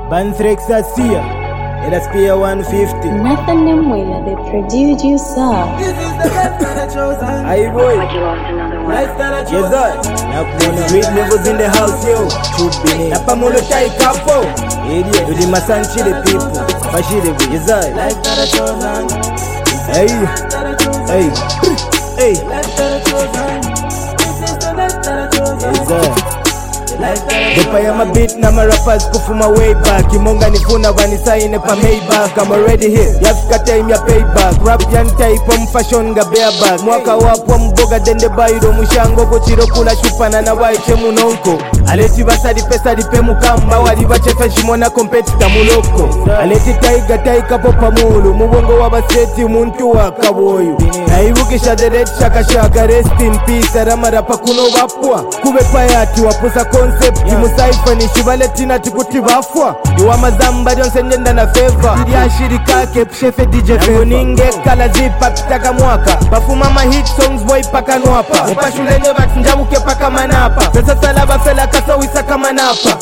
Banthrex Asia, Spear 150. Nathan Nemwela, the producer. This is the life that I chose. Aye boy. Life that I chose. Yes sir. Nakuna great levels in the house yo. Chubini. Napamulo chai kapo. Idiot. Yudi masanchi the people. Bashire bi. Yes sir. Life that I chose. Hey. Hey. Hey. Life that I chose. This is the life that I chose. Yes sir. Life ya mabit na marappers kufuma way back. Kimonga nifuna wanisaine pa Maybach. I'm already here, yafika time ya payback. Rap yan type om fashion ga bareback. Mwaka wapo mboga dende bairo mushango kuchiro kula shupana na waiche munonko. Aleti basadi pesa dipe mukamba wali bachefe shimona competitor muloko. Aleti taiga taika popa mulu mubongo wabaseti muntu wakaboyo. Naibukisha the red shaka shaka rest in peace. Aramarapa kuno wapwa kube payati wapusa concept musaifa ni shibaletina tikuti bafwa iwa mazamba jonse njenda na favor ya shirika kepshefe DJ Fevo ninge kala zipa pitaka mwaka bafuma ma hit songs boy paka nwapa upashulene batinjabuke paka manapa pesa salaba fela kasawisa kama napa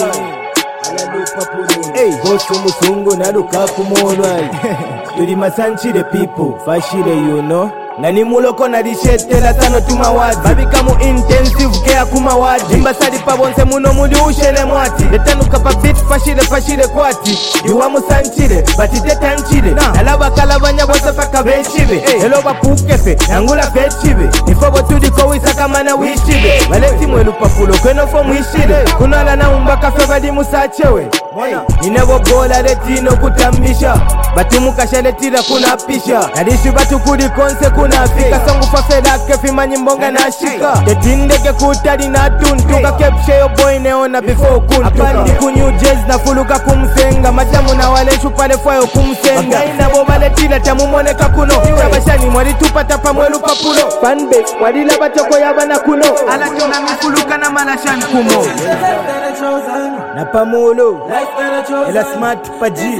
hey gosu musungu naluka kumonwa tuli masanchi the people fashile you know Nani muloko na dishetela tano tumawadi Babika mu intensive care kumawadi Mbasadi pabonse muno muli ushele mwati Letanu kapa beat fashile kwati Yuwa musanchile, batite tanchile Nalaba kalabanya bose faka vechibe Eloba pukefe, nangula vechibe Nifobo tudiko wisa kama na wishibe Waleti mwelu papulo kweno fo mwishile Kunala na umbaka febadi musachewe Inevo bola letino kutambisha Batumuka shaletila kunapisha Nadishi batu kudi konse kunafika Songu fafela kefi nyimbonga na shika Tetindeke kutali na tuntuka Kepshe yo boy neona before kuntuka Apandi kunyu jazz na fuluka kumsenga Majamu na wale shupale fwayo kumsenga Wakaina boba letila tamu moneka kuno Tabashani mwari tupata pa mwelu papulo Fanbase mwari laba choko yabana kuno Ala chona mifuluka na malashan kumo Na pamulo Ela smart paji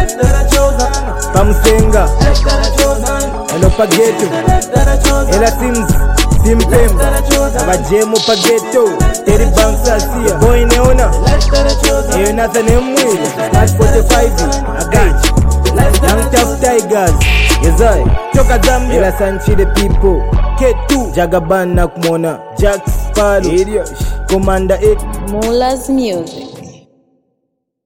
Pamusenga Elo pageto Ela sims Simpem Abajemo pageto Terry Banks Asia Boy neona Eyo Nathan Nemwela Smart 45 Agachi Young Tough Tigers Yes I Choka Zambia Ela Sanchi the people K2 Jagaban na kumona Jack Sparrow Commander 8 Mula's Music.